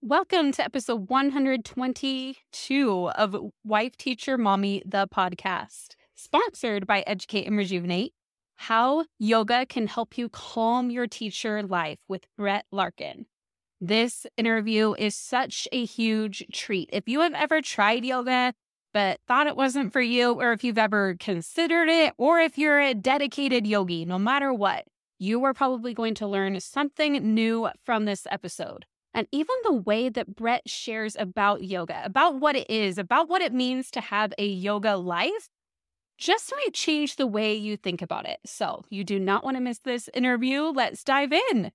Welcome to episode 122 of Wife Teacher Mommy, the podcast, sponsored by Educate and Rejuvenate, how yoga can help you calm your teacher life with Brett Larkin. This interview is such a huge treat. If you have ever tried yoga but thought it wasn't for you, or if you've ever considered it, or if you're a dedicated yogi, no matter what, you are probably going to learn something new from this episode. And even the way that Brett shares about yoga, about what it is, about what it means to have a yoga life, just might change the way you think about it. So you do not want to miss this interview. Let's dive in.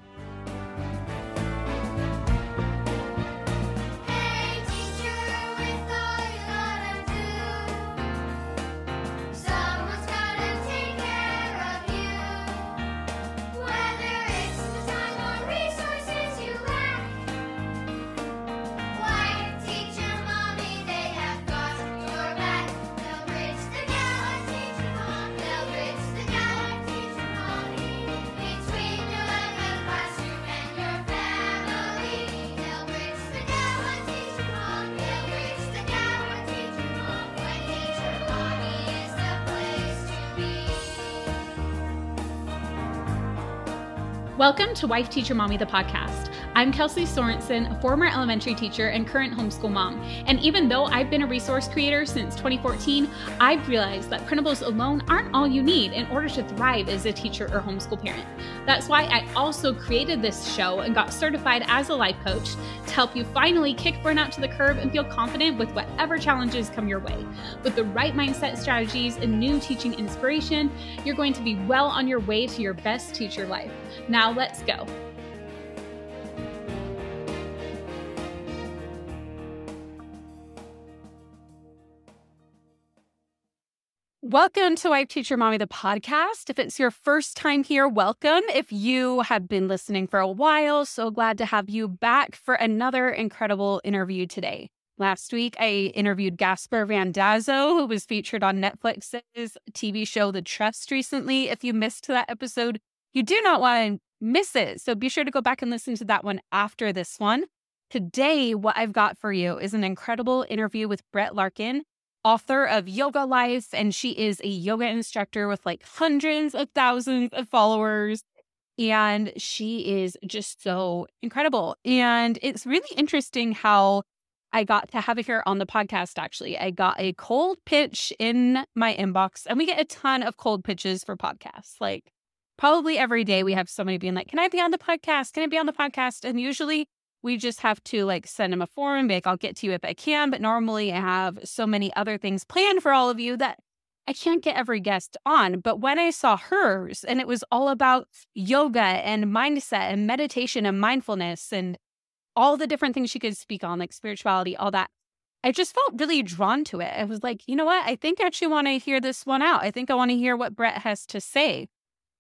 Hey teacher, with all you gotta do, someone's gotta take care of you. Whether it's the time or resources you lack, Wife Teacher Mommy, they have got your back. They'll bridge the gap, Teacher Mom. They'll bridge the gap, Teacher Mommy. Between your classroom and your family, they'll bridge the gap, Teacher Mom. They'll bridge the gap, Teacher Mom. When Teacher Mommy is the place to be. Welcome to Wife Teacher Mommy, the podcast. I'm Kelsey Sorensen, a former elementary teacher and current homeschool mom. And even though I've been a resource creator since 2014, I've realized that printables alone aren't all you need in order to thrive as a teacher or homeschool parent. That's why I also created this show and got certified as a life coach to help you finally kick burnout to the curb and feel confident with whatever challenges come your way. With the right mindset strategies and new teaching inspiration, you're going to be well on your way to your best teacher life. Now let's go. Welcome to Wife Teacher Mommy, the podcast. If it's your first time here, welcome. If you have been listening for a while, so glad to have you back for another incredible interview today. Last week, I interviewed Gasper Randazzo, who was featured on Netflix's TV show The Trust recently. If you missed that episode, you do not want to miss it. So be sure to go back and listen to that one after this one. Today, what I've got for you is an incredible interview with Brett Larkin, author of Yoga Life, and she is a yoga instructor with like hundreds of thousands of followers. And she is just so incredible. And it's really interesting how I got to have her on the podcast, actually. I got a cold pitch in my inbox, and we get a ton of cold pitches for podcasts. Like probably every day we have somebody being like, can I be on the podcast? Can I be on the podcast? And usually we just have to like send them a form and be like, I'll get to you if I can. But normally I have so many other things planned for all of you that I can't get every guest on. But when I saw hers and it was all about yoga and mindset and meditation and mindfulness and all the different things she could speak on, like spirituality, all that, I just felt really drawn to it. I was like, you know what? I think I actually want to hear this one out. I think I want to hear what Brett has to say.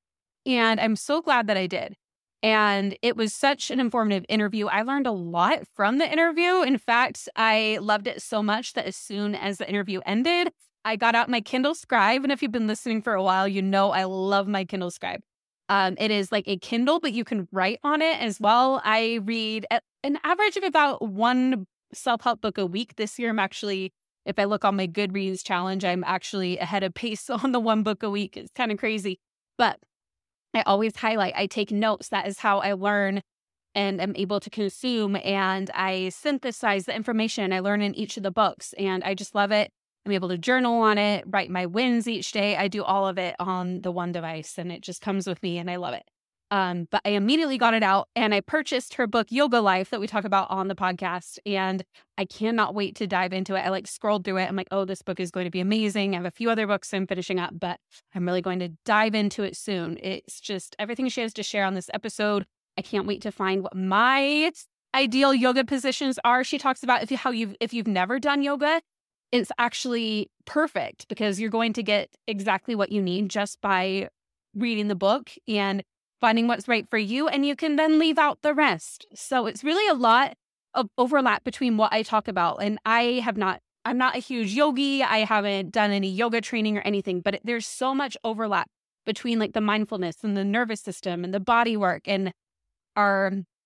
And I'm so glad that I did. And it was such an informative interview. I learned a lot from the interview. In fact, I loved it so much that as soon as the interview ended, I got out my Kindle Scribe. And if you've been listening for a while, you know I love my Kindle Scribe. It is like a Kindle, but you can write on it as well. I read at an average of about one self-help book a week. This year, I'm actually, if I look on my Goodreads challenge, I'm actually ahead of pace on the one book a week. It's kind of crazy. But I always highlight, I take notes. That is how I learn and am able to consume. And I synthesize the information I learn in each of the books. And I just love it. I'm able to journal on it, write my wins each day. I do all of it on the one device and it just comes with me and I love it. But I immediately got it out and I purchased her book, Yoga Life, that we talk about on the podcast. And I cannot wait to dive into it. I like scrolled through it. I'm like, oh, this book is going to be amazing. I have a few other books I'm finishing up, but I'm really going to dive into it soon. It's just everything she has to share on this episode. I can't wait to find what my ideal yoga positions are. She talks about if you've never done yoga, it's actually perfect because you're going to get exactly what you need just by reading the book and finding what's right for you, and you can then leave out the rest. So it's really a lot of overlap between what I talk about. And I'm not a huge yogi. I haven't done any yoga training or anything, but there's so much overlap between like the mindfulness and the nervous system and the body work and our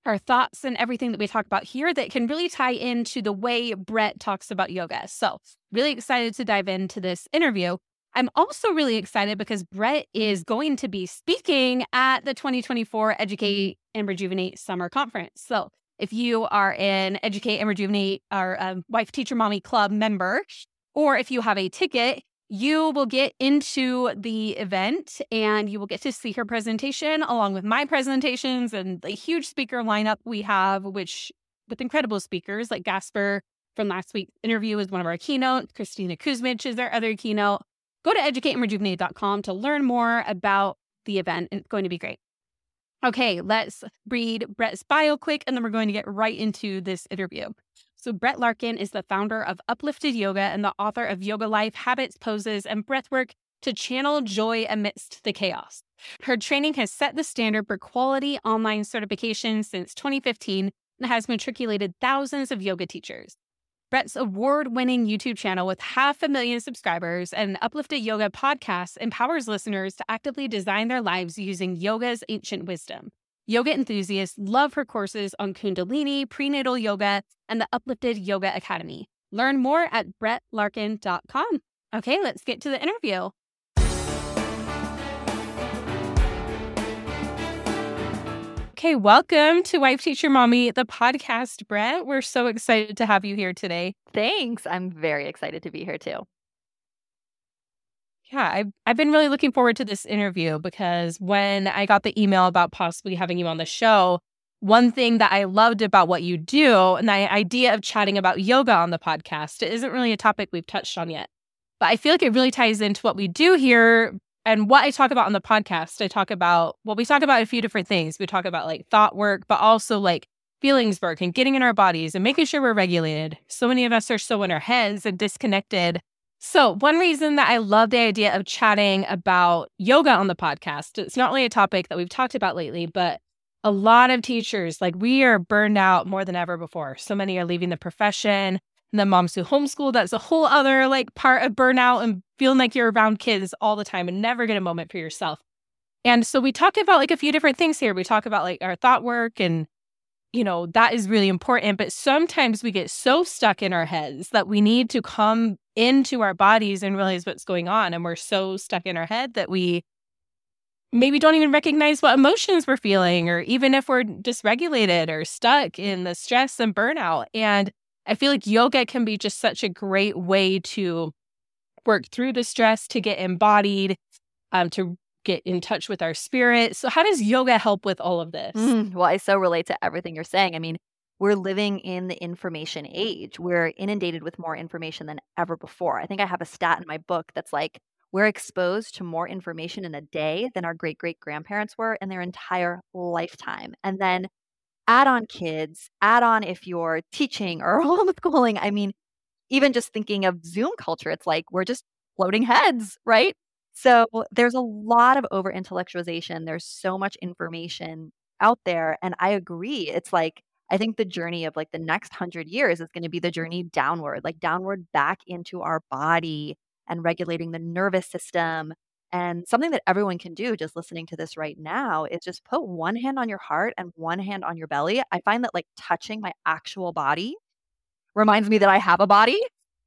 our thoughts and everything that we talk about here that can really tie into the way Brett talks about yoga. So really excited to dive into this interview. I'm also really excited because Brett is going to be speaking at the 2024 Educate and Rejuvenate Summer Conference. So if you are an Educate and Rejuvenate or Wife Teacher Mommy Club member, or if you have a ticket, you will get into the event and you will get to see her presentation along with my presentations and the huge speaker lineup we have, which with incredible speakers like Gasper from last week's interview is one of our keynotes. Christina Kuzmich is our other keynote. Go to educateandrejuvenate.com to learn more about the event. It's going to be great. Okay, let's read Brett's bio quick, and then we're going to get right into this interview. So Brett Larkin is the founder of Uplifted Yoga and the author of Yoga Life, Habits, Poses, and Breathwork to channel joy amidst the chaos. Her training has set the standard for quality online certification since 2015 and has matriculated thousands of yoga teachers. Brett's award-winning YouTube channel with 500,000 subscribers and Uplifted Yoga podcast empowers listeners to actively design their lives using yoga's ancient wisdom. Yoga enthusiasts love her courses on Kundalini, prenatal yoga, and the Uplifted Yoga Academy. Learn more at brettlarkin.com. Okay, let's get to the interview. Okay, welcome to Wife Teacher Mommy, the podcast, Brett. We're so excited to have you here today. Thanks. I'm very excited to be here too. Yeah, I've been really looking forward to this interview because when I got the email about possibly having you on the show, one thing that I loved about what you do and the idea of chatting about yoga on the podcast, it isn't really a topic we've touched on yet. But I feel like it really ties into what we do here and what I talk about on the podcast. We talk about a few different things. We talk about like thought work, but also like feelings work and getting in our bodies and making sure we're regulated. So many of us are so in our heads and disconnected. So one reason that I love the idea of chatting about yoga on the podcast, it's not really a topic that we've talked about lately, but a lot of teachers, like we are burned out more than ever before. So many are leaving the profession. And then moms who homeschool, that's a whole other like part of burnout and feeling like you're around kids all the time and never get a moment for yourself. And so we talk about like a few different things here. We talk about like our thought work and, you know, that is really important. But sometimes we get so stuck in our heads that we need to come into our bodies and realize what's going on. And we're so stuck in our head that we maybe don't even recognize what emotions we're feeling, or even if we're dysregulated or stuck in the stress and burnout. And I feel like yoga can be just such a great way to work through the stress, to get embodied, to get in touch with our spirit. So how does yoga help with all of this? Well, I so relate to everything you're saying. I mean, we're living in the information age. We're inundated with more information than ever before. I think I have a stat in my book that's like, we're exposed to more information in a day than our great-great-grandparents were in their entire lifetime. And then add on kids, add on if you're teaching or homeschooling. I mean, even just thinking of Zoom culture, it's like we're just floating heads, right? So there's a lot of over-intellectualization. There's so much information out there. And I agree. It's like, I think the journey of like the next 100 years is going to be the journey downward, like downward back into our body and regulating the nervous system. And something that everyone can do just listening to this right now is just put one hand on your heart and one hand on your belly. I find that like touching my actual body reminds me that I have a body.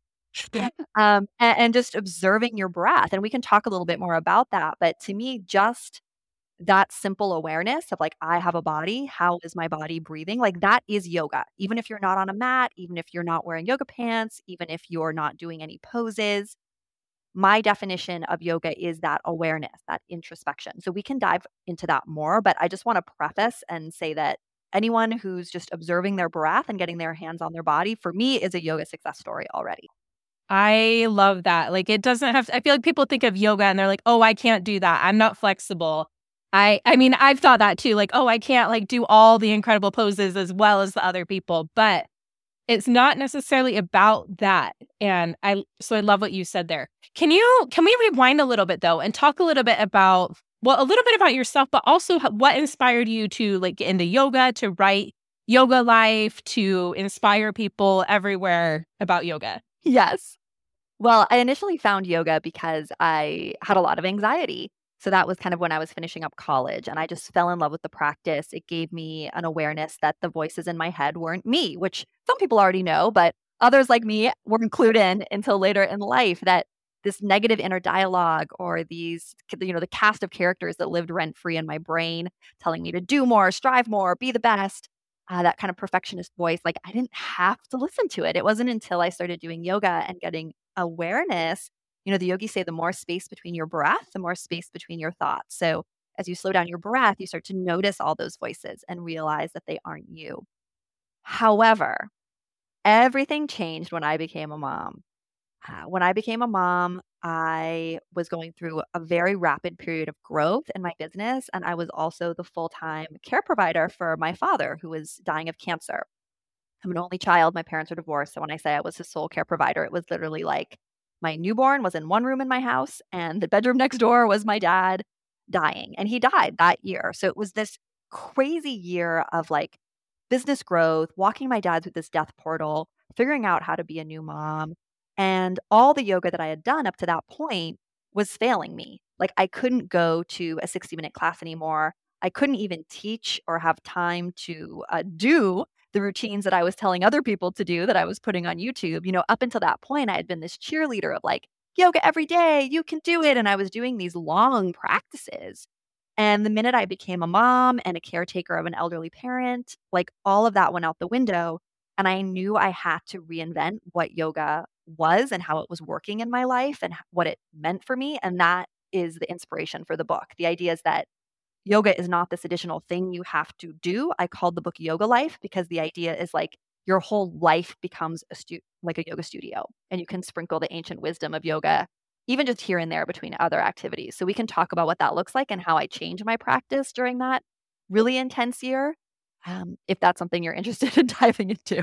And just observing your breath. And we can talk a little bit more about that. But to me, just that simple awareness of like, I have a body. How is my body breathing? Like that is yoga. Even if you're not on a mat, even if you're not wearing yoga pants, even if you're not doing any poses, my definition of yoga is that awareness, that introspection. So we can dive into that more, but I just want to preface and say that anyone who's just observing their breath and getting their hands on their body, for me, is a yoga success story already. I love that. Like it doesn't have to, I feel like people think of yoga and they're like, oh, I can't do that. I'm not flexible. I mean, I've thought that too. Like, oh, I can't like do all the incredible poses as well as the other people, but it's not necessarily about that. And I love what you said there. Can we rewind a little bit though and talk a little bit about, well, a little bit about yourself, but also what inspired you to like get into yoga, to write Yoga Life, to inspire people everywhere about yoga? Yes. Well, I initially found yoga because I had a lot of anxiety. So that was kind of when I was finishing up college, and I just fell in love with the practice. It gave me an awareness that the voices in my head weren't me, which some people already know, but others like me weren't clued in until later in life, that this negative inner dialogue or these, the cast of characters that lived rent free in my brain telling me to do more, strive more, be the best, that kind of perfectionist voice, like I didn't have to listen to it. It wasn't until I started doing yoga and getting awareness. The yogis say the more space between your breath, the more space between your thoughts. So as you slow down your breath, you start to notice all those voices and realize that they aren't you. However, everything changed when I became a mom. When I became a mom, I was going through a very rapid period of growth in my business, and I was also the full-time care provider for my father, who was dying of cancer. I'm an only child. My parents are divorced. So when I say I was his sole care provider, it was literally like my newborn was in one room in my house, and the bedroom next door was my dad dying. And he died that year. So it was this crazy year of like business growth, walking my dad through this death portal, figuring out how to be a new mom. And all the yoga that I had done up to that point was failing me. Like I couldn't go to a 60-minute class anymore. I couldn't even teach or have time to do the routines that I was telling other people to do that I was putting on YouTube. Up until that point, I had been this cheerleader of like, yoga every day, you can do it. And I was doing these long practices. And the minute I became a mom and a caretaker of an elderly parent, like all of that went out the window. And I knew I had to reinvent what yoga was and how it was working in my life and what it meant for me. And that is the inspiration for the book. The idea is that yoga is not this additional thing you have to do. I called the book Yoga Life because the idea is like your whole life becomes like a yoga studio, and you can sprinkle the ancient wisdom of yoga even just here and there between other activities. So we can talk about what that looks like and how I changed my practice during that really intense year, if that's something you're interested in diving into.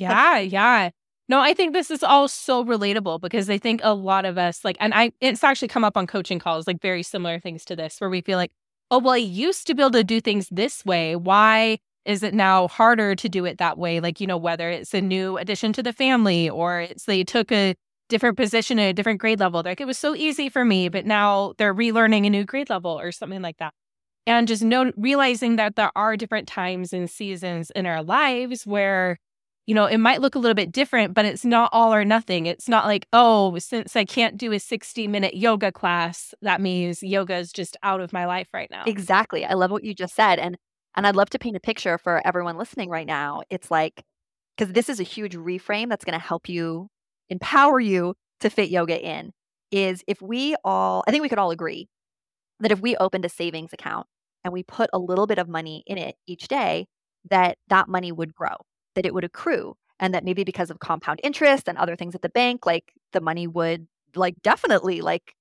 Yeah. No, I think this is all so relatable because I think a lot of us it's actually come up on coaching calls, like very similar things to this, where we feel like, oh, well, I used to be able to do things this way. Why is it now harder to do it that way? Like, whether it's a new addition to the family or it's they took a different position at a different grade level. Like it was so easy for me, but now they're relearning a new grade level or something like that. And just realizing that there are different times and seasons in our lives where, it might look a little bit different, but it's not all or nothing. It's not like, oh, since I can't do a 60-minute yoga class, that means yoga is just out of my life right now. Exactly. I love what you just said. And I'd love to paint a picture for everyone listening right now. It's like, because this is a huge reframe that's going to help you, empower you to fit yoga in, is I think we could all agree that if we opened a savings account and we put a little bit of money in it each day, that money would grow, that it would accrue, and that maybe because of compound interest and other things at the bank, like the money would definitely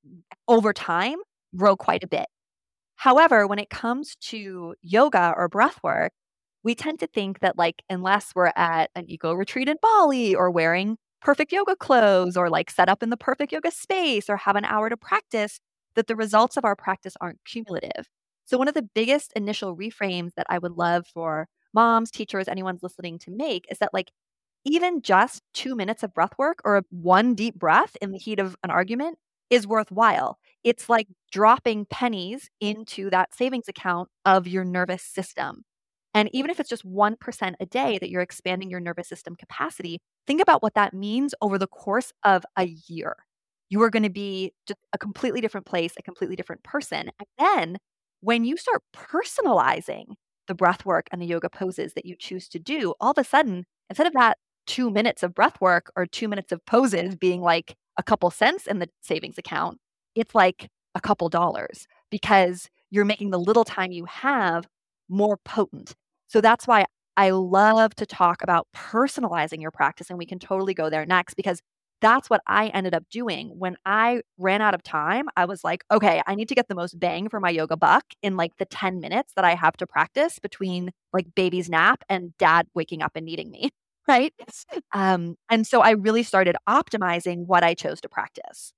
over time grow quite a bit. However, when it comes to yoga or breath work, we tend to think that unless we're at an eco retreat in Bali or wearing perfect yoga clothes or set up in the perfect yoga space or have an hour to practice, that the results of our practice aren't cumulative. So one of the biggest initial reframes that I would love for moms, teachers, anyone's listening to make is that even just 2 minutes of breath work or one deep breath in the heat of an argument is worthwhile. It's like dropping pennies into that savings account of your nervous system. And even if it's just 1% a day that you're expanding your nervous system capacity, think about what that means over the course of a year. You are going to be just a completely different place, a completely different person. And then when you start personalizing the breath work and the yoga poses that you choose to do, all of a sudden, instead of that 2 minutes of breath work or 2 minutes of poses being a couple cents in the savings account, it's a couple dollars because you're making the little time you have more potent. So that's why I love to talk about personalizing your practice, and we can totally go there next because that's what I ended up doing. When I ran out of time, I was like, okay, I need to get the most bang for my yoga buck in the 10 minutes that I have to practice between baby's nap and dad waking up and needing me, right? And so I really started optimizing what I chose to practice.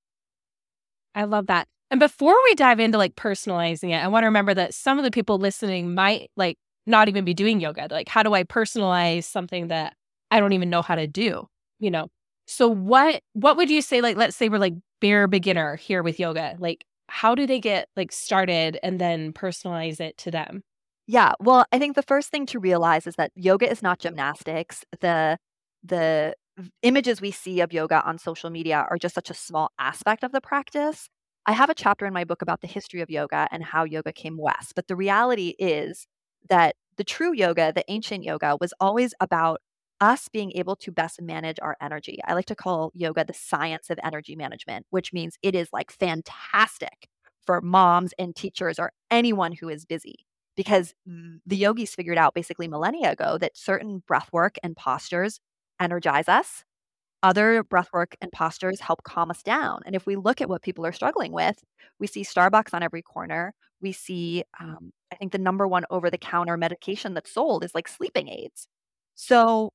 I love that. And before we dive into personalizing it, I want to remember that some of the people listening might not even be doing yoga. How do I personalize something that I don't even know how to do? So what would you say, let's say we're bare beginner here with yoga. how do they get like started and then personalize it to them? Yeah. Well, I think the first thing to realize is that yoga is not gymnastics. The images we see of yoga on social media are just such a small aspect of the practice. I have a chapter in my book about the history of yoga and how yoga came west. But the reality is that the true yoga, the ancient yoga, was always about us being able to best manage our energy. I like to call yoga the science of energy management, which means it is like fantastic for moms and teachers or anyone who is busy, because the yogis figured out basically millennia ago that certain breath work and postures energize us. Other breath work and postures help calm us down. And if we look at what people are struggling with, we see Starbucks on every corner. We see, I think the number one over-the-counter medication that's sold is like sleeping aids. So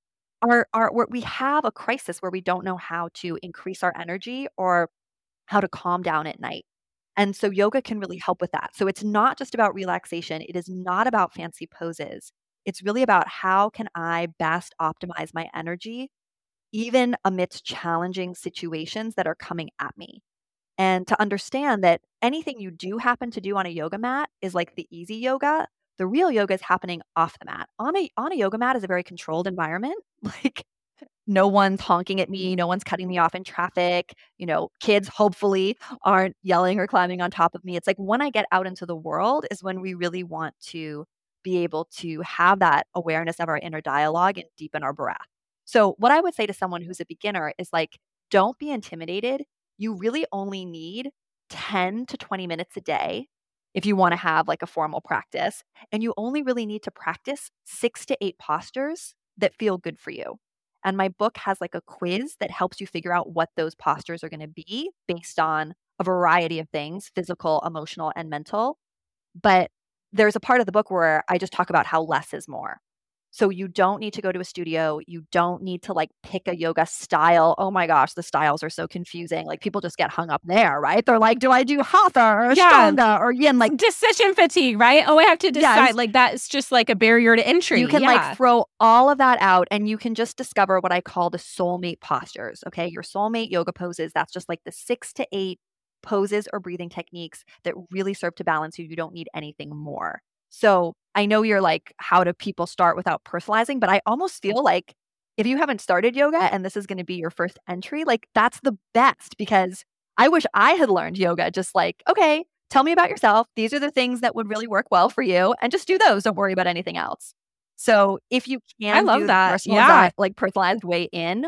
we have a crisis where we don't know how to increase our energy or how to calm down at night. And so yoga can really help with that. So it's not just about relaxation. It is not about fancy poses. It's really about how can I best optimize my energy, even amidst challenging situations that are coming at me. And to understand that anything you do happen to do on a yoga mat is like the easy yoga. The real yoga is happening off the mat. On a yoga mat is a very controlled environment. Like no one's honking at me, no one's cutting me off in traffic, kids hopefully aren't yelling or climbing on top of me. It's like when I get out into the world is when we really want to be able to have that awareness of our inner dialogue and deepen our breath. So what I would say to someone who's a beginner is like, don't be intimidated. You really only need 10 to 20 minutes a day if you want to have like a formal practice. And you only really need to practice 6 to 8 postures that feel good for you. And my book has like a quiz that helps you figure out what those postures are going to be based on a variety of things, physical, emotional, and mental. But there's a part of the book where I just talk about how less is more. So you don't need to go to a studio. You don't need to like pick a yoga style. Oh my gosh, the styles are so confusing. Like people just get hung up there, right? They're like, do I do hatha or ashtanga or yin? Like decision fatigue, right? Oh, I have to decide. Yes. Like that's just like a barrier to entry. You can like throw all of that out and you can just discover what I call the soulmate postures. Okay. Your soulmate yoga poses. That's just like the 6 to 8 poses or breathing techniques that really serve to balance you. You don't need anything more. So I know you're like, how do people start without personalizing? But I almost feel like if you haven't started yoga and this is going to be your first entry, like that's the best, because I wish I had learned yoga just like, okay, tell me about yourself. These are the things that would really work well for you and just do those. Don't worry about anything else. So if you can I love do that. The personalized, like personalized way in,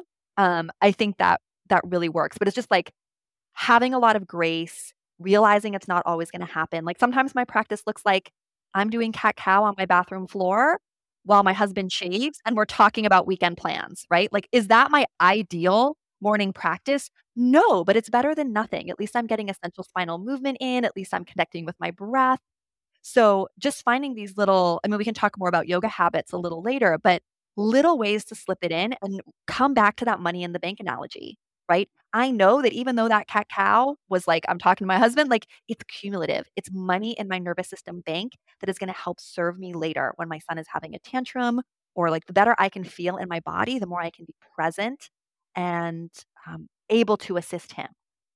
I think that really works. But it's just like having a lot of grace, realizing it's not always going to happen. Like sometimes my practice looks like I'm doing cat-cow on my bathroom floor while my husband shaves and we're talking about weekend plans, right? Like, is that my ideal morning practice? No, but it's better than nothing. At least I'm getting essential spinal movement in. At least I'm connecting with my breath. So just finding these little, we can talk more about yoga habits a little later, but little ways to slip it in and come back to that money in the bank analogy, right? I know that even though that cat-cow was like, I'm talking to my husband, like it's cumulative. It's money in my nervous system bank that is going to help serve me later when my son is having a tantrum, or like the better I can feel in my body, the more I can be present and able to assist him.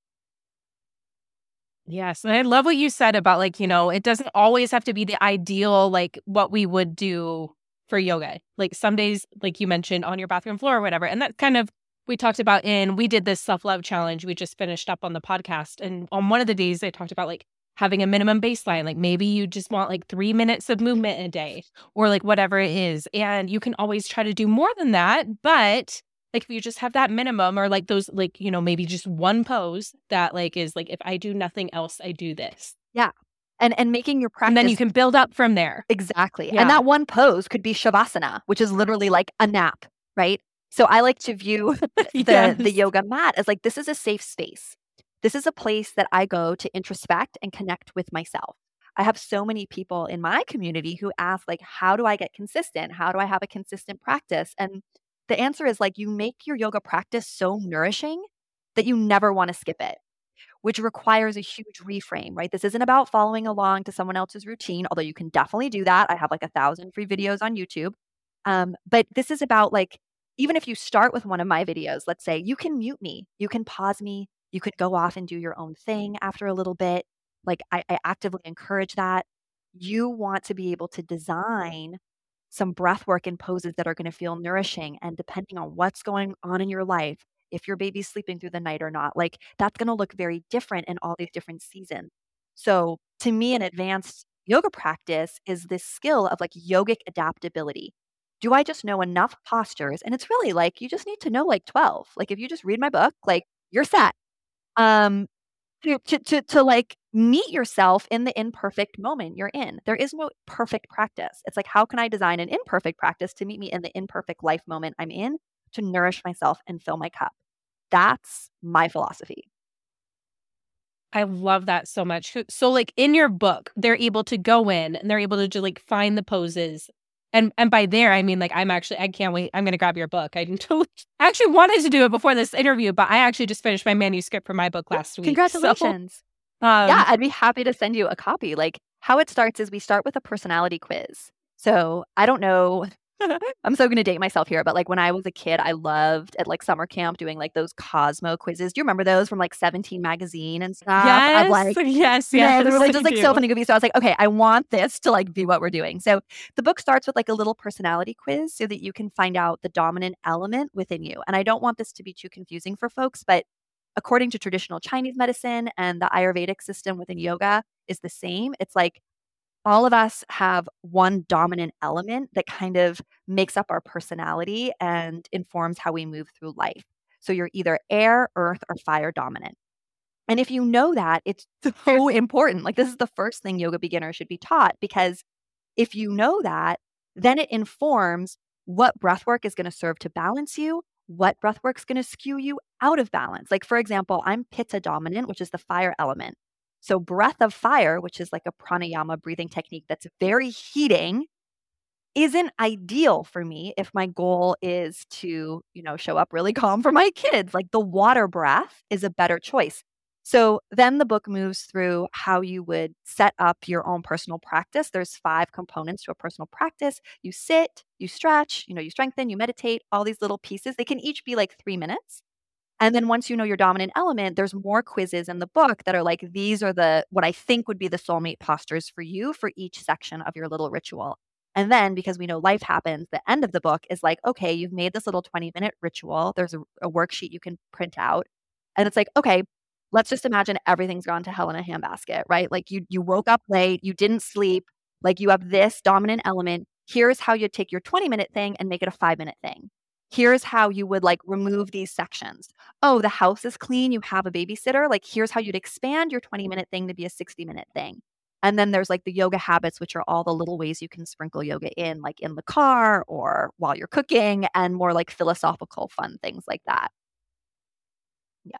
Yes. And I love what you said about like, it doesn't always have to be the ideal, like what we would do for yoga. Like some days, like you mentioned, on your bathroom floor or whatever. And that kind of, we talked about we did this self-love challenge. We just finished up on the podcast. And on one of the days I talked about like having a minimum baseline. Like maybe you just want like 3 minutes of movement a day or like whatever it is. And you can always try to do more than that. But like if you just have that minimum or like those, like, maybe just one pose that like is like, if I do nothing else, I do this. Yeah. And making your practice. And then you can build up from there. Exactly. Yeah. And that one pose could be Shavasana, which is literally like a nap, right? So I like to view the yoga mat as like, this is a safe space. This is a place that I go to introspect and connect with myself. I have so many people in my community who ask like, how do I get consistent? How do I have a consistent practice? And the answer is like, you make your yoga practice so nourishing that you never want to skip it, which requires a huge reframe, right? This isn't about following along to someone else's routine, although you can definitely do that. I have like 1,000 free videos on YouTube. But this is about like, even if you start with one of my videos, let's say, you can mute me, you can pause me, you could go off and do your own thing after a little bit. Like I actively encourage that. You want to be able to design some breath work and poses that are going to feel nourishing. And depending on what's going on in your life, if your baby's sleeping through the night or not, like that's going to look very different in all these different seasons. So to me, an advanced yoga practice is this skill of like yogic adaptability. Do I just know enough postures? And it's really like you just need to know like 12. Like if you just read my book, like you're set. Um, to like meet yourself in the imperfect moment you're in. There is no perfect practice. It's like, how can I design an imperfect practice to meet me in the imperfect life moment I'm in to nourish myself and fill my cup? That's my philosophy. I love that so much. So like in your book, they're able to go in and they're able to just like find the poses. And by there, I mean, like, I can't wait. I'm going to grab your book. I actually wanted to do it before this interview, but I actually just finished my manuscript for my book last week. Congratulations. So, yeah, I'd be happy to send you a copy. Like how it starts is we start with a personality quiz. So I don't know. I'm so going to date myself here, but like when I was a kid, I loved at like summer camp doing like those Cosmo quizzes. Do you remember those from like 17 magazine and stuff? Yes, I'd like, yes. they were like just like so funny goofy. So I was like, okay, I want this to like be what we're doing. So the book starts with like a little personality quiz so that you can find out the dominant element within you. And I don't want this to be too confusing for folks, but according to traditional Chinese medicine and the Ayurvedic system within yoga is the same. It's like all of us have one dominant element that kind of makes up our personality and informs how we move through life. So you're either air, earth, or fire dominant. And if you know that, it's so important. Like this is the first thing yoga beginners should be taught, because if you know that, then it informs what breath work is going to serve to balance you, what breath work is going to skew you out of balance. Like for example, I'm pitta dominant, which is the fire element. So breath of fire, which is like a pranayama breathing technique that's very heating, isn't ideal for me if my goal is to, show up really calm for my kids. Like the water breath is a better choice. So then the book moves through how you would set up your own personal practice. There's 5 components to a personal practice. You sit, you stretch, you strengthen, you meditate, all these little pieces. They can each be like 3 minutes. And then once you know your dominant element, there's more quizzes in the book that are like, these are what I think would be the soulmate postures for you for each section of your little ritual. And then because we know life happens, the end of the book is like, okay, you've made this little 20-minute ritual. There's a worksheet you can print out. And it's like, okay, let's just imagine everything's gone to hell in a handbasket, right? Like you woke up late, you didn't sleep, like you have this dominant element. Here's how you take your 20-minute thing and make it a 5-minute thing. Here's how you would like remove these sections. Oh, the house is clean. You have a babysitter. Like, here's how you'd expand your 20-minute thing to be a 60-minute thing. And then there's like the yoga habits, which are all the little ways you can sprinkle yoga in, like in the car or while you're cooking, and more like philosophical fun things like that. Yeah.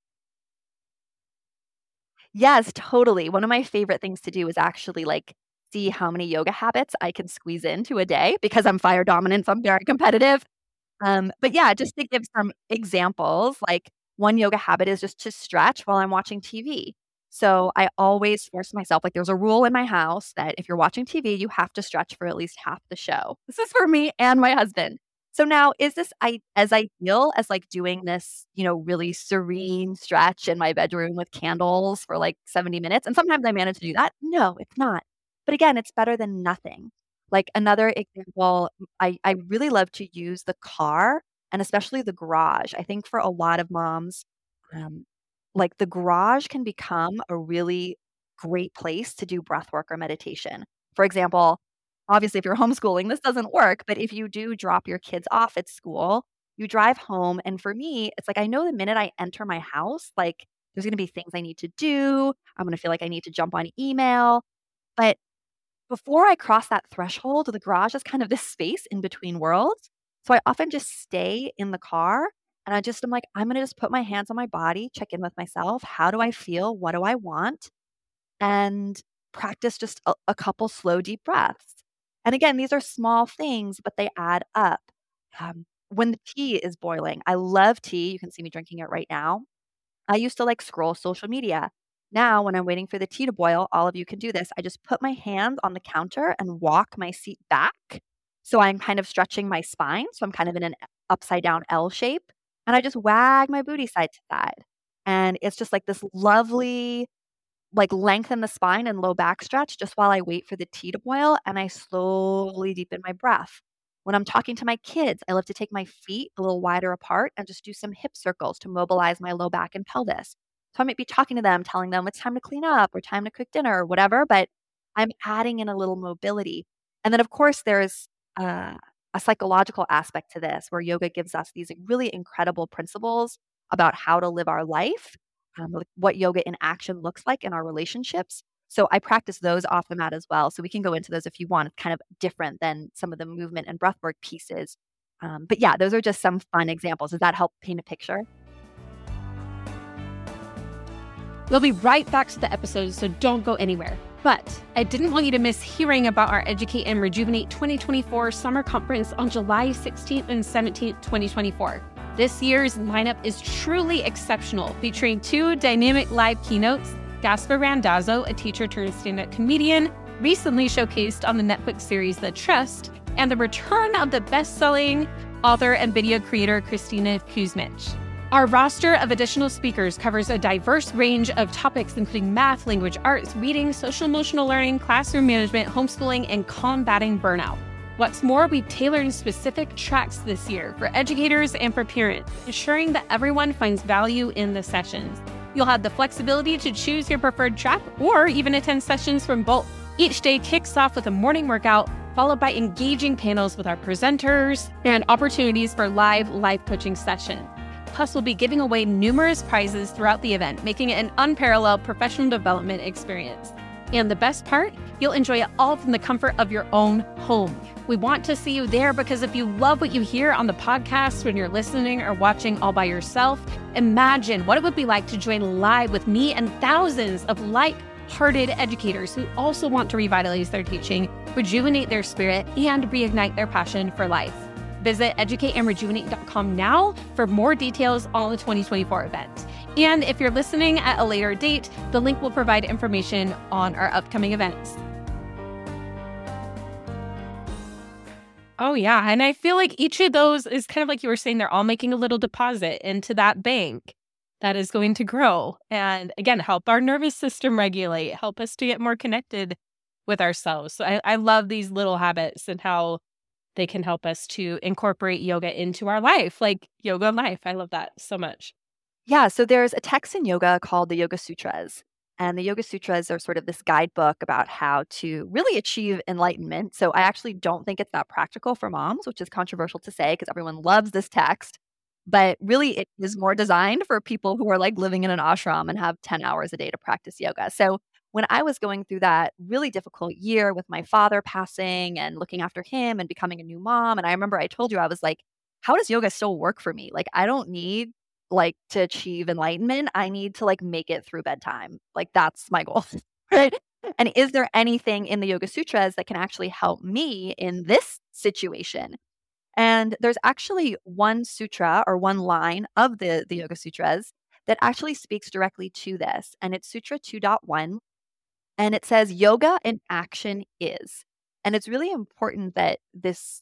Yes, totally. One of my favorite things to do is actually like see how many yoga habits I can squeeze into a day because I'm fire dominant. So I'm very competitive. But yeah, just to give some examples, like one yoga habit is just to stretch while I'm watching TV. So I always force myself, like there's a rule in my house that if you're watching TV, you have to stretch for at least half the show. This is for me and my husband. So now is this as ideal as like doing this, really serene stretch in my bedroom with candles for like 70 minutes? And sometimes I manage to do that. No, it's not. But again, it's better than nothing. Like another example, I really love to use the car and especially the garage. I think for a lot of moms, like the garage can become a really great place to do breath work or meditation. For example, obviously, if you're homeschooling, this doesn't work. But if you do drop your kids off at school, you drive home. And for me, it's like I know the minute I enter my house, like there's going to be things I need to do. I'm going to feel like I need to jump on email. But before I cross that threshold, the garage is kind of this space in between worlds. So I often just stay in the car and I'm like, I'm going to just put my hands on my body, check in with myself. How do I feel? What do I want? And practice just a couple slow, deep breaths. And again, these are small things, but they add up. When the tea is boiling, I love tea. You can see me drinking it right now. I used to like scroll social media. Now, when I'm waiting for the tea to boil, all of you can do this. I just put my hands on the counter and walk my seat back. So I'm kind of stretching my spine. So I'm kind of in an upside down L shape. And I just wag my booty side to side. And it's just like this lovely like lengthen the spine and low back stretch just while I wait for the tea to boil, and I slowly deepen my breath. When I'm talking to my kids, I love to take my feet a little wider apart and just do some hip circles to mobilize my low back and pelvis. So I might be talking to them, telling them it's time to clean up or time to cook dinner or whatever, but I'm adding in a little mobility. And then, of course, there's a psychological aspect to this where yoga gives us these really incredible principles about how to live our life, like what yoga in action looks like in our relationships. So I practice those off the mat as well. So we can go into those if you want. It's kind of different than some of the movement and breathwork pieces. But yeah, those are just some fun examples. Does that help paint a picture? We'll be right back to the episode, so don't go anywhere. But I didn't want you to miss hearing about our Educate and Rejuvenate 2024 Summer Conference on July 16th and 17th, 2024. This year's lineup is truly exceptional, featuring 2 dynamic live keynotes. Gasper Randazzo, a teacher turned stand-up comedian, recently showcased on the Netflix series The Trust, and the return of the best-selling author and video creator Christina Kuzmich. Our roster of additional speakers covers a diverse range of topics, including math, language arts, reading, social-emotional learning, classroom management, homeschooling, and combating burnout. What's more, we've tailored specific tracks this year for educators and for parents, ensuring that everyone finds value in the sessions. You'll have the flexibility to choose your preferred track or even attend sessions from both. Each day kicks off with a morning workout, followed by engaging panels with our presenters and opportunities for live life coaching sessions. Plus, we'll be giving away numerous prizes throughout the event, making it an unparalleled professional development experience. And the best part, you'll enjoy it all from the comfort of your own home. We want to see you there because if you love what you hear on the podcast when you're listening or watching all by yourself, imagine what it would be like to join live with me and thousands of like-hearted educators who also want to revitalize their teaching, rejuvenate their spirit, and reignite their passion for life. Visit educateandrejuvenate.com now for more details on the 2024 event. And if you're listening at a later date, the link will provide information on our upcoming events. Oh, yeah. And I feel like each of those is kind of like you were saying, they're all making a little deposit into that bank that is going to grow. And again, help our nervous system regulate, help us to get more connected with ourselves. So I love these little habits and how they can help us to incorporate yoga into our life, like yoga life. I love that so much. Yeah, so there's a text in yoga called the Yoga Sutras. And the Yoga Sutras are sort of this guidebook about how to really achieve enlightenment. So I actually don't think it's that practical for moms, which is controversial to say because everyone loves this text. But really, it is more designed for people who are like living in an ashram and have 10 hours a day to practice yoga. So when I was going through that really difficult year with my father passing and looking after him and becoming a new mom, and I remember I told you, I was like, how does yoga still work for me? Like, I don't need like to achieve enlightenment. I need to like make it through bedtime. Like, that's my goal, right? And is there anything in the Yoga Sutras that can actually help me in this situation? And there's actually one sutra or one line of the Yoga Sutras that actually speaks directly to this. And it's Sutra 2.1. And it says, yoga in action is. And it's really important that this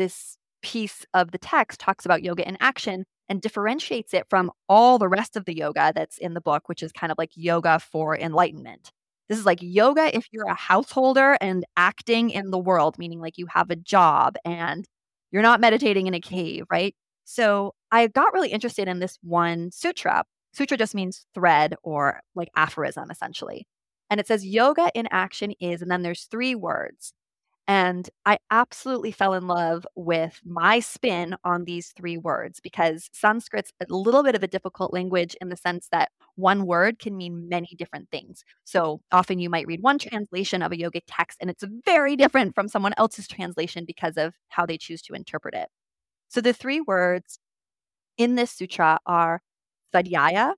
piece of the text talks about yoga in action and differentiates it from all the rest of the yoga that's in the book, which is kind of like yoga for enlightenment. This is like yoga if you're a householder and acting in the world, meaning like you have a job and you're not meditating in a cave, right? So I got really interested in this one sutra. Sutra just means thread or like aphorism, essentially. And it says yoga in action is, and then there's 3 words. And I absolutely fell in love with my spin on these 3 words because Sanskrit's a little bit of a difficult language in the sense that one word can mean many different things. So often you might read one translation of a yogic text and it's very different from someone else's translation because of how they choose to interpret it. So the 3 words in this sutra are Svadhyaya,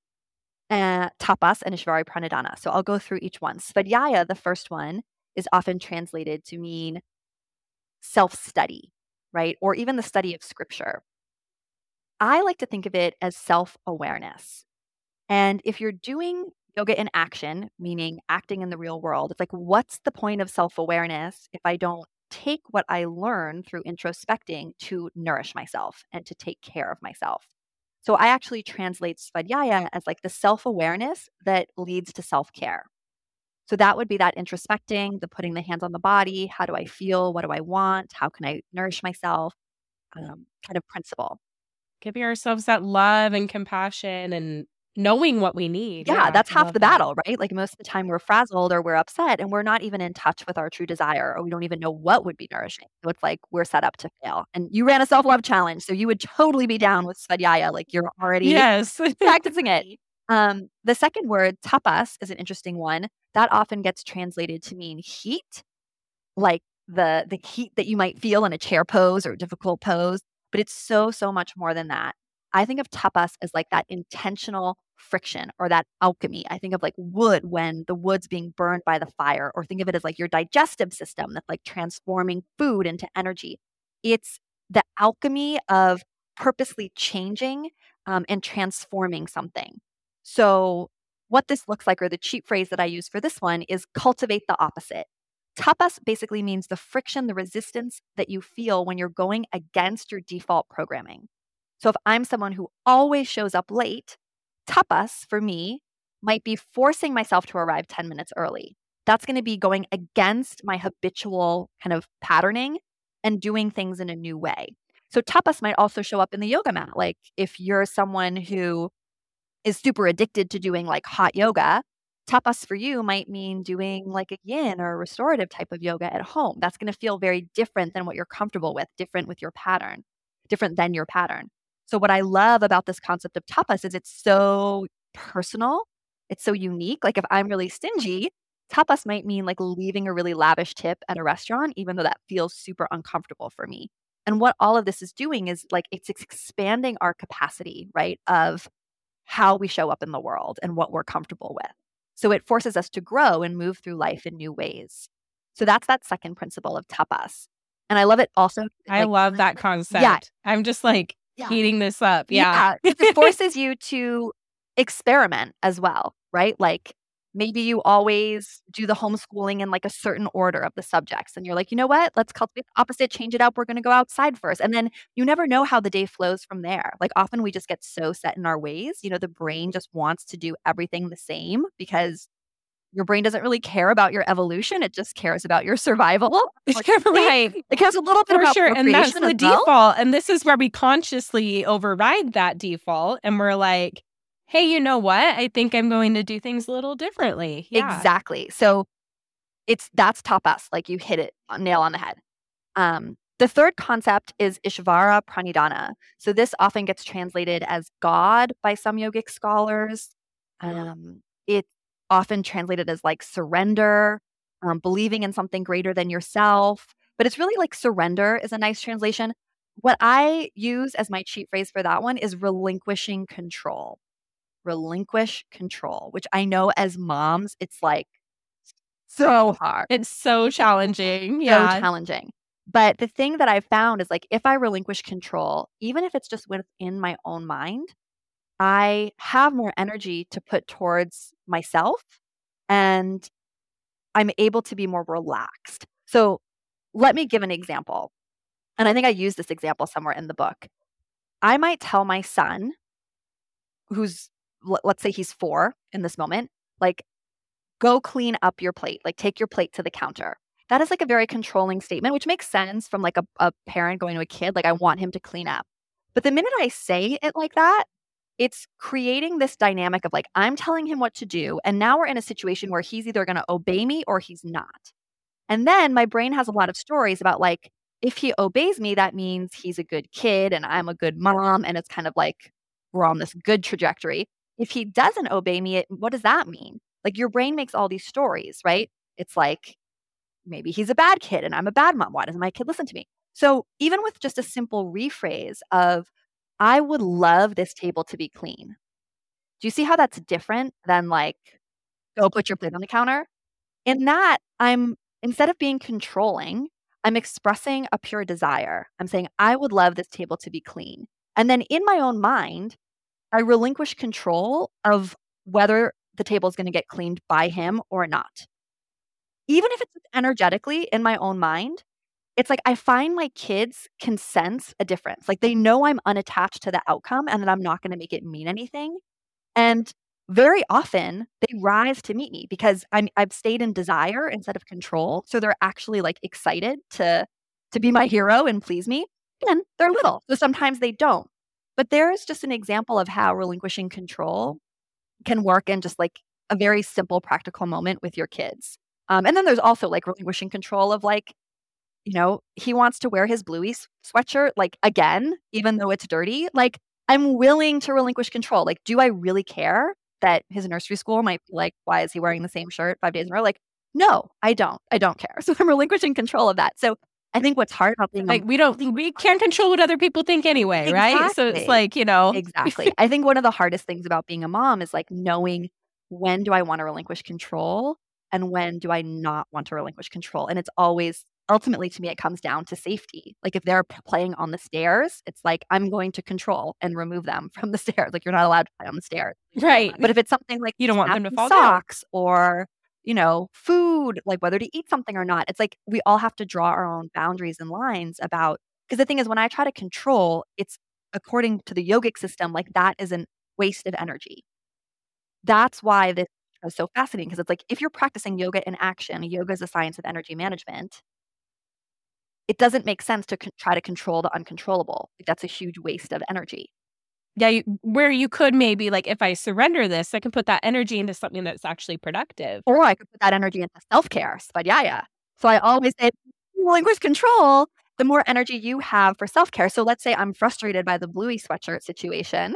tapas, and Ishvari Pranadhana. So I'll go through each one. Svadhyaya, the first one, is often translated to mean self-study, right? Or even the study of scripture. I like to think of it as self-awareness. And if you're doing yoga in action, meaning acting in the real world, it's like, what's the point of self-awareness if I don't take what I learn through introspecting to nourish myself and to take care of myself? So I actually translate Svadhyaya as like the self-awareness that leads to self-care. So that would be that introspecting, the putting the hands on the body. How do I feel? What do I want? How can I nourish myself? Kind of principle. Giving ourselves that love and compassion and knowing what we need. Yeah, that's I half love the that. battle, right? Like most of the time we're frazzled or we're upset and we're not even in touch with our true desire, or we don't even know what would be nourishing. So it's like we're set up to fail. And you ran a self-love challenge, so you would totally be down with Svadhyaya. Like you're already Yes. practicing it. The second word, tapas, is an interesting one. That often gets translated to mean heat, like the heat that you might feel in a chair pose or a difficult pose. But it's so much more than that. I think of tapas as like that intentional friction or that alchemy. I think of like wood when the wood's being burned by the fire, or think of it as like your digestive system that's like transforming food into energy. It's the alchemy of purposely changing and transforming something. So what this looks like, or the cheap phrase that I use for this one, is cultivate the opposite. Tapas basically means the friction, the resistance that you feel when you're going against your default programming. So if I'm someone who always shows up late, tapas for me might be forcing myself to arrive 10 minutes early. That's going to be going against my habitual kind of patterning and doing things in a new way. So tapas might also show up in the yoga mat. Like if you're someone who is super addicted to doing like hot yoga, tapas for you might mean doing like a yin or a restorative type of yoga at home. That's going to feel very different than what you're comfortable with, different with your pattern, different than your pattern. So what I love about this concept of tapas is it's so personal. It's so unique. Like if I'm really stingy, tapas might mean like leaving a really lavish tip at a restaurant, even though that feels super uncomfortable for me. And what all of this is doing is like it's expanding our capacity, right, of how we show up in the world and what we're comfortable with. So it forces us to grow and move through life in new ways. So that's that second principle of tapas. And I love it also. I like, love that concept. Yeah. I'm just like Yeah. heating this up. Yeah. It forces you to experiment as well, right? Like maybe you always do the homeschooling in like a certain order of the subjects. And you're like, you know what? Let's cultivate the opposite, change it up. We're going to go outside first. And then you never know how the day flows from there. Like often we just get so set in our ways. You know, the brain just wants to do everything the same because your brain doesn't really care about your evolution. It just cares about your survival. Right. It cares a little bit For about sure. And that's procreation the as well. default. And this is where we consciously override that default. And we're like, hey, you know what? I think I'm going to do things a little differently. Yeah. Exactly. So that's tapas. Like you hit it nail on the head. The third concept is Ishvara Pranidhana. So this often gets translated as God by some yogic scholars. It's often translated as like surrender, believing in something greater than yourself. But it's really like surrender is a nice translation. What I use as my cheat phrase for that one is relinquishing control. Relinquish control, which I know as moms, it's like so hard. It's so challenging. So Yeah. challenging. But the thing that I've found is like if I relinquish control, even if it's just within my own mind, I have more energy to put towards myself and I'm able to be more relaxed. So let me give an example. And I think I used this example somewhere in the book. I might tell my son, who's, let's say he's 4 in this moment, like, go clean up your plate, like take your plate to the counter. That is like a very controlling statement, which makes sense from like a parent going to a kid, like I want him to clean up. But the minute I say it like that, it's creating this dynamic of like, I'm telling him what to do. And now we're in a situation where he's either going to obey me or he's not. And then my brain has a lot of stories about like, if he obeys me, that means he's a good kid and I'm a good mom. And it's kind of like, we're on this good trajectory. If he doesn't obey me, what does that mean? Like your brain makes all these stories, right? It's like, maybe he's a bad kid and I'm a bad mom. Why doesn't my kid listen to me? So even with just a simple rephrase of, I would love this table to be clean. Do you see how that's different than like, go put your plate on the counter? In that, instead of being controlling, I'm expressing a pure desire. I'm saying, I would love this table to be clean. And then in my own mind, I relinquish control of whether the table is going to get cleaned by him or not. Even if it's energetically in my own mind, it's like I find my kids can sense a difference. Like they know I'm unattached to the outcome and that I'm not going to make it mean anything. And very often they rise to meet me because I've stayed in desire instead of control. So they're actually like excited to be my hero and please me. And they're little, so sometimes they don't. But there's just an example of how relinquishing control can work in just like a very simple, practical moment with your kids. And then there's also like relinquishing control of like, he wants to wear his Bluey sweatshirt, like again, even though it's dirty. Like, I'm willing to relinquish control. Like, do I really care that his nursery school might be like, why is he wearing the same shirt 5 days in a row? Like, no, I don't. I don't care. So I'm relinquishing control of that. So I think what's hard about being like we can't control what other people think anyway, right? So it's like, Exactly. I think one of the hardest things about being a mom is like knowing when do I want to relinquish control and when do I not want to relinquish control. And it's always, ultimately to me, it comes down to safety. Like if they're playing on the stairs, it's like, I'm going to control and remove them from the stairs. Like you're not allowed to play on the stairs. Right. But if it's something like you don't want them to fall socks or food, like whether to eat something or not, it's like we all have to draw our own boundaries and lines about, because the thing is, when I try to control, it's according to the yogic system, like that is a waste of energy. That's why this is so fascinating, because it's like if you're practicing yoga in action, yoga is a science of energy management, it doesn't make sense to try to control the uncontrollable. Like, that's a huge waste of energy. Yeah, where you could maybe, like, if I surrender this, I can put that energy into something that's actually productive. Or I could put that energy into self-care, svadhyaya. So I always say, relinquish control, the more energy you have for self-care. So let's say I'm frustrated by the Bluey sweatshirt situation.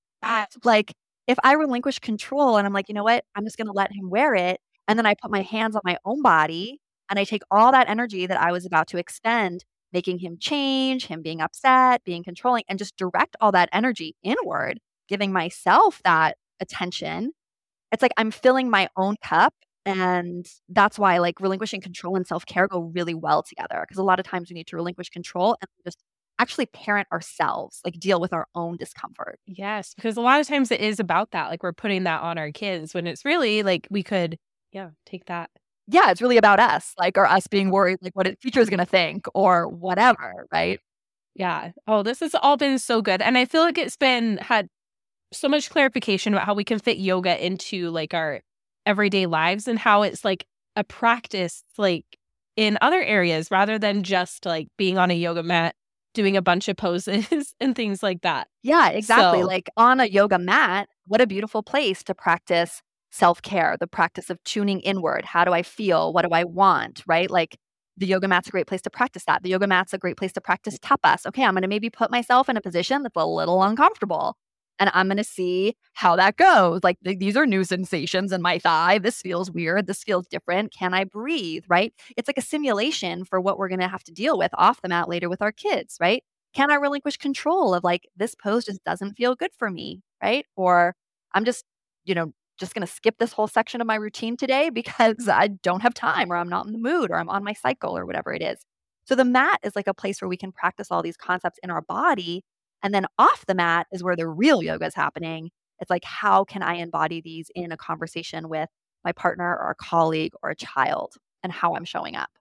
Like, if I relinquish control and I'm like, you know what, I'm just going to let him wear it. And then I put my hands on my own body and I take all that energy that I was about to expend, making him change, him being upset, being controlling, and just direct all that energy inward, giving myself that attention. It's like I'm filling my own cup. And that's why like relinquishing control and self-care go really well together. Because a lot of times we need to relinquish control and just actually parent ourselves, like deal with our own discomfort. Yes, because a lot of times it is about that. Like we're putting that on our kids when it's really like we could, take that. Yeah, it's really about us, like, or us being worried, like what a teacher is going to think or whatever, right? Yeah. Oh, this has all been so good. And I feel like it's had so much clarification about how we can fit yoga into like our everyday lives and how it's like a practice like in other areas rather than just like being on a yoga mat, doing a bunch of poses and things like that. Yeah, exactly. So, like on a yoga mat, what a beautiful place to practice self-care, the practice of tuning inward. How do I feel? What do I want? Right? Like the yoga mat's a great place to practice that. The yoga mat's a great place to practice tapas. Okay, I'm going to maybe put myself in a position that's a little uncomfortable and I'm going to see how that goes. Like these are new sensations in my thigh. This feels weird. This feels different. Can I breathe? Right? It's like a simulation for what we're going to have to deal with off the mat later with our kids, right? Can I relinquish control of like, this pose just doesn't feel good for me, right? Or I'm just going to skip this whole section of my routine today because I don't have time or I'm not in the mood or I'm on my cycle or whatever it is. So the mat is like a place where we can practice all these concepts in our body. And then off the mat is where the real yoga is happening. It's like, how can I embody these in a conversation with my partner or a colleague or a child and how I'm showing up?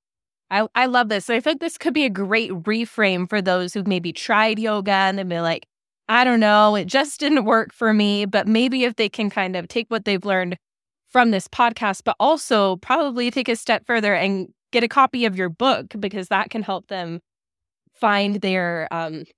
I love this. So I feel like this could be a great reframe for those who've maybe tried yoga and they've been like, I don't know, it just didn't work for me. But maybe if they can kind of take what they've learned from this podcast, but also probably take a step further and get a copy of your book, because that can help them find their,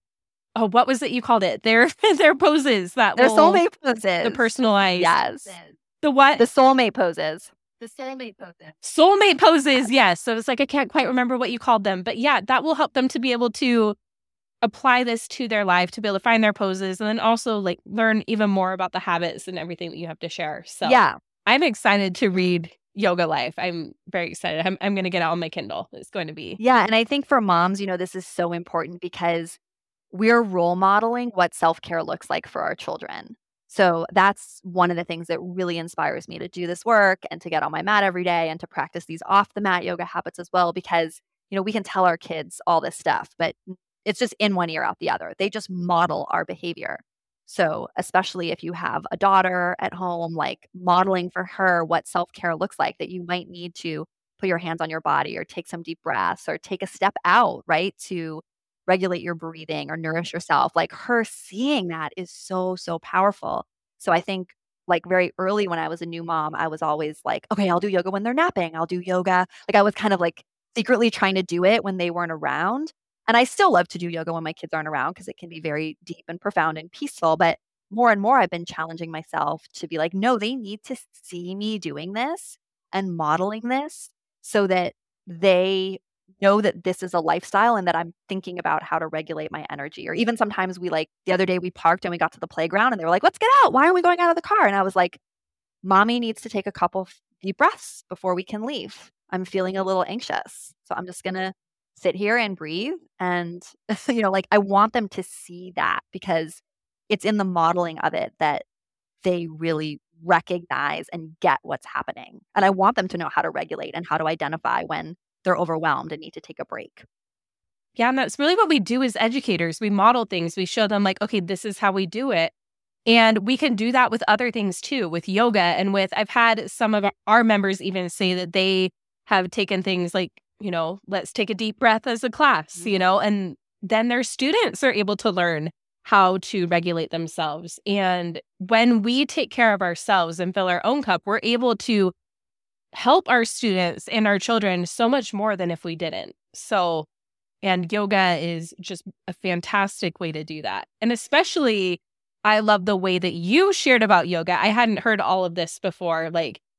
what was it you called it? Their poses that their soulmate poses. The personalized. Yes. The what? The soulmate poses. The soulmate poses. Soulmate poses, yes. So it's like I can't quite remember what you called them. But yeah, that will help them to be able to apply this to their life, to be able to find their poses, and then also like learn even more about the habits and everything that you have to share. So yeah, I'm excited to read Yoga Life. I'm very excited. I'm going to get it on my Kindle. It's going to be. Yeah. And I think for moms, this is so important because we're role modeling what self-care looks like for our children. So that's one of the things that really inspires me to do this work and to get on my mat every day and to practice these off the mat yoga habits as well, because, we can tell our kids all this stuff, but it's just in one ear, out the other. They just model our behavior. So especially if you have a daughter at home, like modeling for her what self-care looks like, that you might need to put your hands on your body or take some deep breaths or take a step out, right, to regulate your breathing or nourish yourself. Like her seeing that is so, so powerful. So I think like very early when I was a new mom, I was always like, okay, I'll do yoga when they're napping. I'll do yoga. Like I was kind of like secretly trying to do it when they weren't around. And I still love to do yoga when my kids aren't around because it can be very deep and profound and peaceful. But more and more, I've been challenging myself to be like, no, they need to see me doing this and modeling this so that they know that this is a lifestyle and that I'm thinking about how to regulate my energy. Or even sometimes the other day we parked and we got to the playground and they were like, let's get out. Why aren't we going out of the car? And I was like, mommy needs to take a couple of deep breaths before we can leave. I'm feeling a little anxious. So I'm just going to sit here and breathe. And, I want them to see that because it's in the modeling of it that they really recognize and get what's happening. And I want them to know how to regulate and how to identify when they're overwhelmed and need to take a break. Yeah, and that's really what we do as educators. We model things. We show them like, okay, this is how we do it. And we can do that with other things too, with yoga and I've had some of our members even say that they have taken things like, let's take a deep breath as a class, and then their students are able to learn how to regulate themselves. And when we take care of ourselves and fill our own cup, we're able to help our students and our children so much more than if we didn't. And yoga is just a fantastic way to do that. And especially, I love the way that you shared about yoga. I hadn't heard all of this before,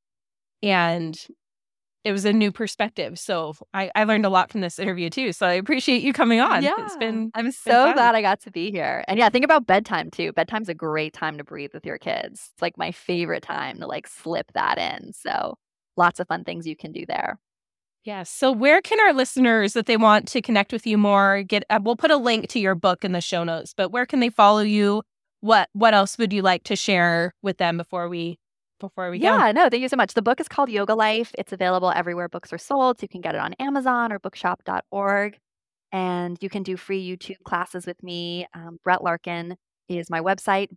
and it was a new perspective. So I learned a lot from this interview too. So I appreciate you coming on. Yeah, I'm so glad I got to be here. And yeah, think about bedtime too. Bedtime's a great time to breathe with your kids. It's like my favorite time to slip that in. So lots of fun things you can do there. Yeah. So where can our listeners, if they want to connect with you more, we'll put a link to your book in the show notes, but where can they follow you? What else would you like to share with them before we go? Yeah, no, thank you so much. The book is called Yoga Life. It's available everywhere books are sold. So you can get it on Amazon or bookshop.org. And you can do free YouTube classes with me. Brett Larkin is my website,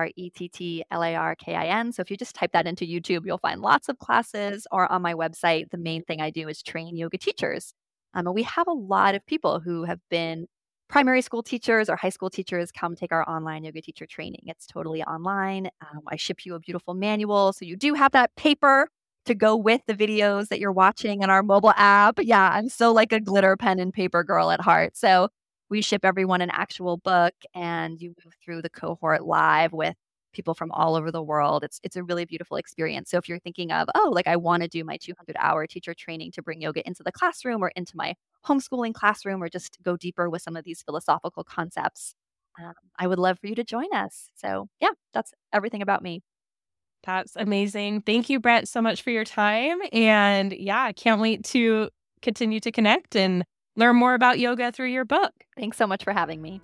BRETTLARKIN. So if you just type that into YouTube, you'll find lots of classes. Or on my website, the main thing I do is train yoga teachers. And we have a lot of people who have been primary school teachers or high school teachers come take our online yoga teacher training. It's totally online. I ship you a beautiful manual. So you do have that paper to go with the videos that you're watching in our mobile app. Yeah, I'm so like a glitter pen and paper girl at heart. So we ship everyone an actual book and you move through the cohort live with people from all over the world. It's a really beautiful experience. So if you're thinking of, I want to do my 200-hour teacher training to bring yoga into the classroom or into my homeschooling classroom or just go deeper with some of these philosophical concepts, I would love for you to join us. So yeah, that's everything about me. That's amazing. Thank you, Brett, so much for your time. And yeah, I can't wait to continue to connect and learn more about yoga through your book. Thanks so much for having me.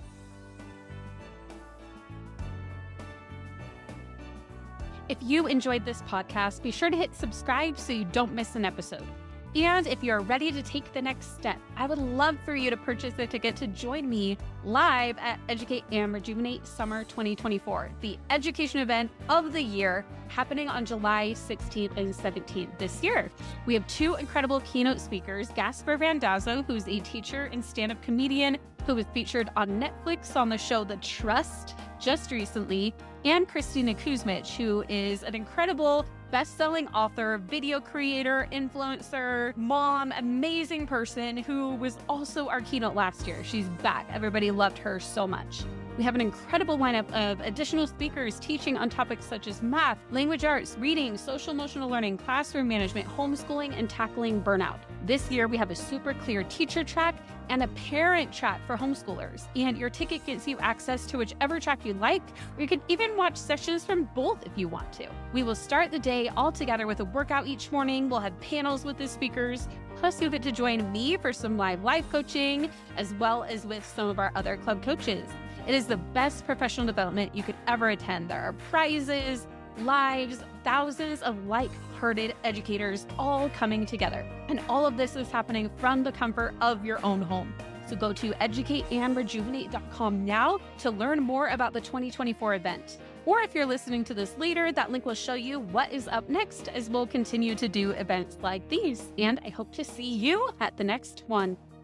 If you enjoyed this podcast, be sure to hit subscribe so you don't miss an episode. And if you're ready to take the next step, I would love for you to purchase a ticket to join me live at Educate and Rejuvenate Summer 2024, the education event of the year happening on July 16th and 17th this year. We have two incredible keynote speakers, Gasper Vandazzo, who's a teacher and stand-up comedian who was featured on Netflix on the show The Trust just recently, and Christina Kuzmich, who is an incredible best-selling author, video creator, influencer, mom, amazing person who was also our keynote last year. She's back. Everybody loved her so much. We have an incredible lineup of additional speakers teaching on topics such as math, language arts, reading, social emotional learning, classroom management, homeschooling, and tackling burnout. This year, we have a super clear teacher track and a parent track for homeschoolers. And your ticket gets you access to whichever track you like, or you can even watch sessions from both if you want to. We will start the day all together with a workout each morning. We'll have panels with the speakers. Plus, you'll get to join me for some live coaching, as well as with some of our other club coaches. It is the best professional development you could ever attend. There are prizes, lives, thousands of like-hearted educators all coming together. And all of this is happening from the comfort of your own home. So go to educateandrejuvenate.com now to learn more about the 2024 event. Or if you're listening to this later, that link will show you what is up next as we'll continue to do events like these. And I hope to see you at the next one.